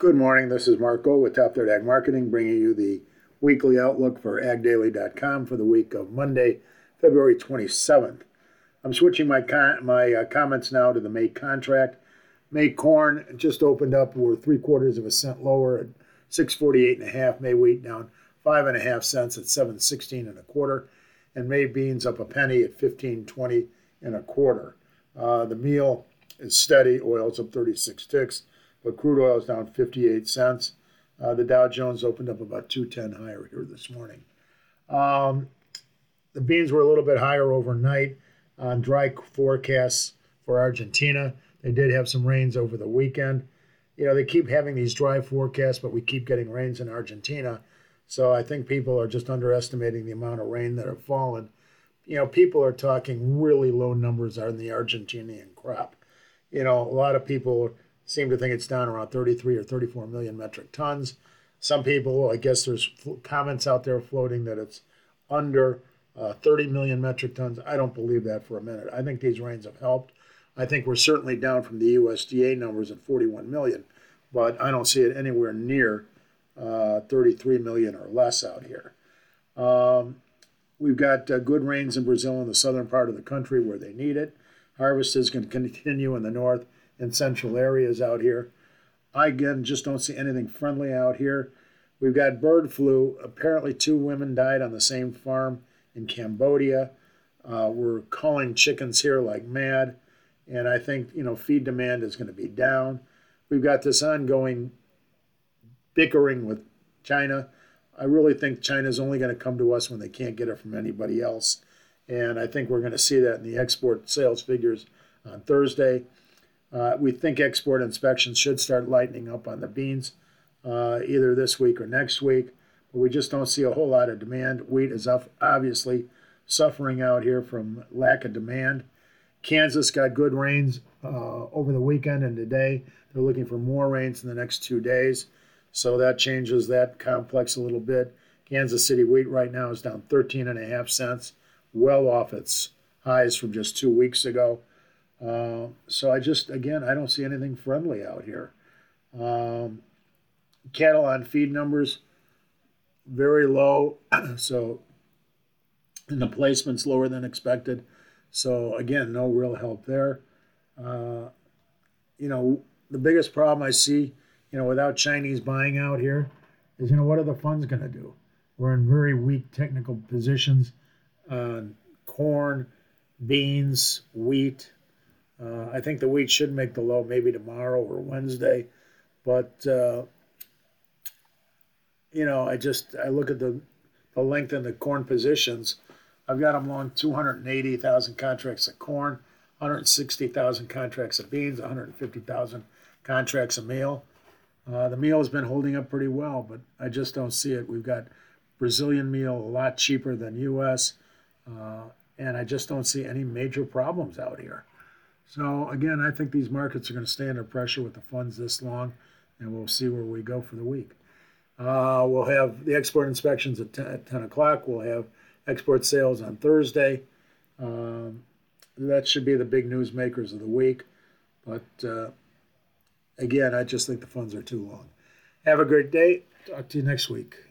Good morning. This is Mark Gold with Top Third Ag Marketing, bringing you the weekly outlook for agdaily.com for the week of Monday, February 27th. I'm switching my comments now to the May contract. May corn just opened up. We're 3/4 of a cent lower at 648.5. May wheat down 5.5 cents at 716.25, and May beans up a penny at 1520.25. The meal is steady. Oil's up 36 ticks, but crude oil is down 58 cents. The Dow Jones opened up about 210 higher here this morning. The beans were a little bit higher overnight on dry forecasts for Argentina. They did have some rains over the weekend. You know, they keep having these dry forecasts, but we keep getting rains in Argentina. So I think people are just underestimating the amount of rain that have fallen. You know, people are talking really low numbers on the Argentinian crop. You know, a lot of people seem to think it's down around 33 or 34 million metric tons. Some people, I guess there's comments out there floating that it's under 30 million metric tons. I don't believe that for a minute. I think these rains have helped. I think we're certainly down from the USDA numbers at 41 million, but I don't see it anywhere near 33 million or less out here. We've got good rains in Brazil in the southern part of the country where they need it. Harvest is going to continue in the north and central areas out here. I, again, just don't see anything friendly out here. We've got bird flu. Apparently 2 women died on the same farm in Cambodia. We're culling chickens here like mad. And I think, you know, feed demand is going to be down. We've got this ongoing bickering with China. I really think China's only going to come to us when they can't get it from anybody else. And I think we're going to see that in the export sales figures on Thursday. We think export inspections should start lightening up on the beans either this week or next week. But we just don't see a whole lot of demand. Wheat is obviously suffering out here from lack of demand. Kansas got good rains over the weekend and today. They're looking for more rains in the next 2 days. So that changes that complex a little bit. Kansas City wheat right now is down 13.5 cents, well off its highs from just 2 weeks ago. So I don't see anything friendly out here. Cattle on feed numbers, very low. So, and the placement's lower than expected. So again, no real help there. You know, the biggest problem I see, you know, without Chinese buying out here is, you know, what are the funds going to do? We're in very weak technical positions on corn, beans, wheat. I think the wheat should make the low maybe tomorrow or Wednesday. But, you know, I look at the length in the corn positions. I've got them long 280,000 contracts of corn, 160,000 contracts of beans, 150,000 contracts of meal. The meal has been holding up pretty well, but I just don't see it. We've got Brazilian meal a lot cheaper than U.S., and I just don't see any major problems out here. So, again, I think these markets are going to stay under pressure with the funds this long, and we'll see where we go for the week. We'll have the export inspections at 10 o'clock. We'll have export sales on Thursday. That should be the big news makers of the week. But, again, I just think the funds are too long. Have a great day. Talk to you next week.